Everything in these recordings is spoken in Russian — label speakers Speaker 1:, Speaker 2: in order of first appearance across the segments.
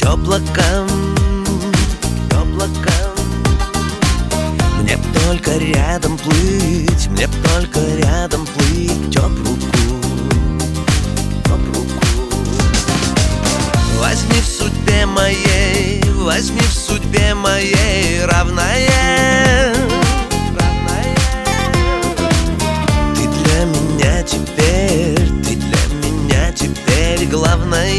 Speaker 1: облакам, облакам. Мне б только рядом плыть, мне б только рядом плыть, об руку, об руку. Возьми в судьбе моей, возьми в судьбе моей равная, равная. Ты для меня теперь, ты для меня теперь главное.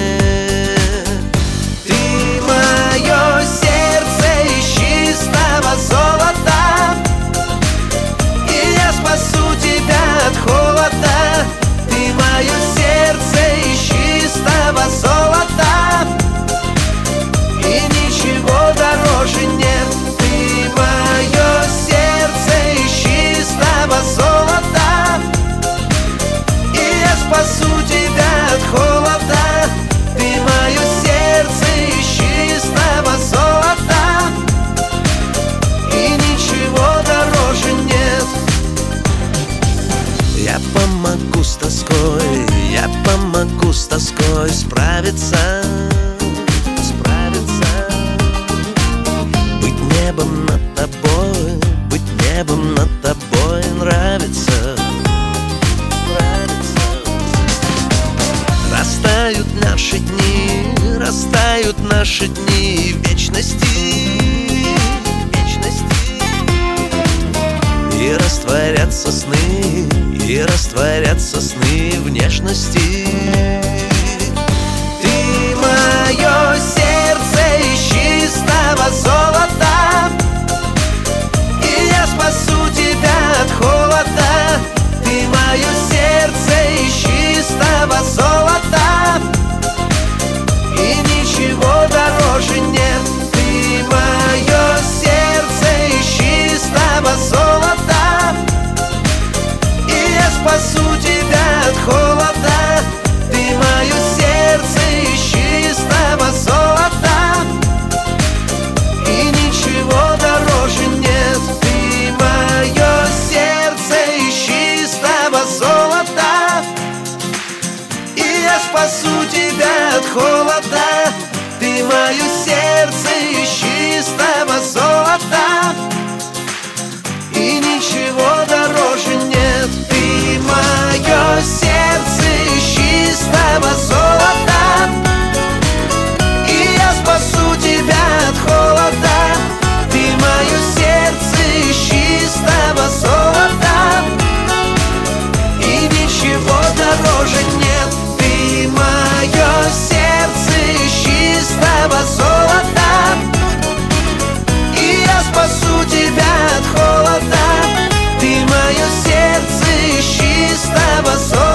Speaker 2: Спасу тебя от холода. Ты мое сердце из чистого золота, и ничего дороже нет.
Speaker 1: Я помогу с тоской, я помогу с тоской справиться, справиться. Быть небом над тобой, быть небом над тобой нравится. Растают наши дни, растают наши дни вечности, вечности. И растворятся сны, и растворятся сны внешности.
Speaker 2: Ты мое сердце из чистого золота, и я спасу тебя от холода. Ты мое сердце из чистого золота, и ничего дороже нет. Ты мое сердце из чистого золота, и я спасу тебя от холода. Ты мое сердце из чистого золота, и ничего дороже нет. Ты мое сердце из чистого золота, и я спасу тебя от холода. Ты мое сердце из чистого золота, и ничего дороже нет. Ты мое сердце из чистого золота, и я спасу тебя от холода. Ты мое сердце из чистого золота, и ничего дороже нет. Ты мое сердце из чистого золота, и я спасу тебя от холода. Ты мое сердце из чистого золота.